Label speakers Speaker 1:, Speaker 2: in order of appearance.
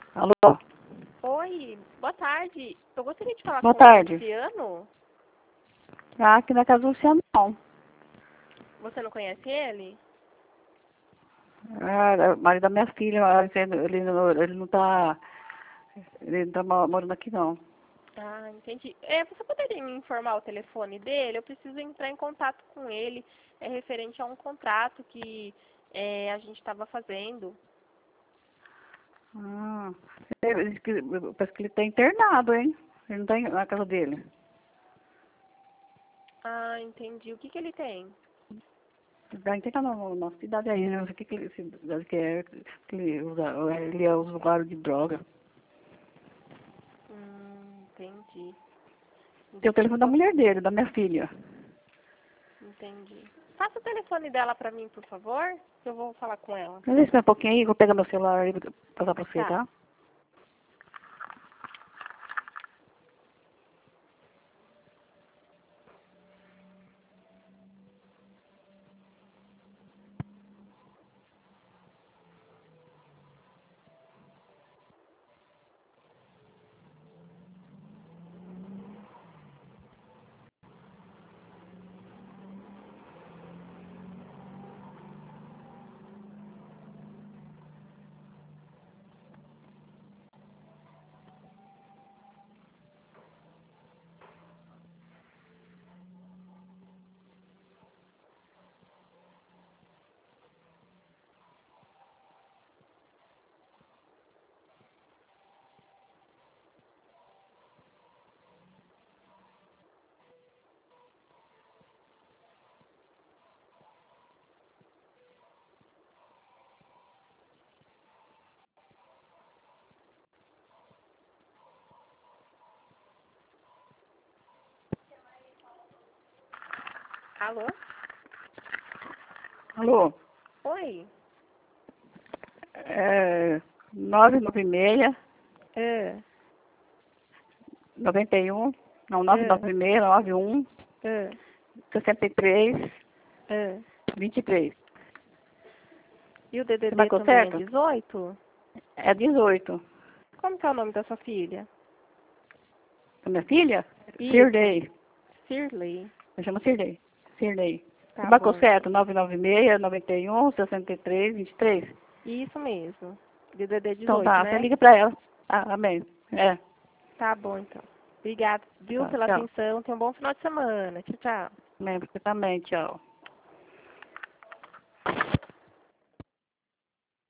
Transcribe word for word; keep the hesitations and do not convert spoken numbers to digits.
Speaker 1: Alô?
Speaker 2: Oi, boa tarde. Eu gostaria de falar
Speaker 1: Boa
Speaker 2: com
Speaker 1: tarde.
Speaker 2: o Luciano.
Speaker 1: Ah, aqui na casa do Luciano não.
Speaker 2: Você não conhece ele?
Speaker 1: Ah, é o marido da minha filha, ah, ele, ele não- ele não tá. Ele não tá mo- morando aqui não.
Speaker 2: Ah, entendi. É, você poderia me informar o telefone dele? Eu preciso entrar em contato com ele. É referente a um contrato que é, a gente estava fazendo.
Speaker 1: Ah, ele disse que- parece que ele tá internado, hein? Ele não tá em- na casa dele.
Speaker 2: Ah, entendi. O que que ele tem?
Speaker 1: Ele tá internado na nossa cidade aí, né? Não sei o que, que ele, cidade que é, que ele usa, ele é usuário de droga.
Speaker 2: Hum, entendi.
Speaker 1: Tem o
Speaker 2: Deixa eu
Speaker 1: telefone da
Speaker 2: só...
Speaker 1: mulher dele, da minha filha.
Speaker 2: Entendi. Passa o telefone dela pra mim, por favor, que eu vou falar com ela.
Speaker 1: Mas espera um pouquinho aí, eu vou pegar meu celular e vou passar pra você,
Speaker 2: Tá.
Speaker 1: tá?
Speaker 2: Alô?
Speaker 1: Alô?
Speaker 2: Oi.
Speaker 1: É, nove nove seis,
Speaker 2: É,
Speaker 1: noventa e um, não,
Speaker 2: é,
Speaker 1: nove nove seis, nove um,
Speaker 2: é,
Speaker 1: sessenta e três,
Speaker 2: é.
Speaker 1: vinte e três.
Speaker 2: E o
Speaker 1: Você
Speaker 2: D D D
Speaker 1: marcou
Speaker 2: também é
Speaker 1: certo?
Speaker 2: dezoito?
Speaker 1: É dezoito.
Speaker 2: Como que é o nome da sua filha?
Speaker 1: A minha filha?
Speaker 2: Isso,
Speaker 1: Sirley.
Speaker 2: Shirley.
Speaker 1: Eu chamo Sirley. Sirley. Você
Speaker 2: Tá
Speaker 1: marcou
Speaker 2: bom, então.
Speaker 1: certo? nove nove seis, noventa e um, sessenta e três, vinte e três?
Speaker 2: Isso mesmo. D D D
Speaker 1: Então
Speaker 2: dezoito,
Speaker 1: tá, você
Speaker 2: né?
Speaker 1: liga pra ela. Ah, amém. É.
Speaker 2: Tá bom, então. Obrigada, viu,
Speaker 1: Tá,
Speaker 2: pela
Speaker 1: tchau.
Speaker 2: atenção. Tenha um bom final de semana. Tchau, tchau.
Speaker 1: Amém, você também, tchau.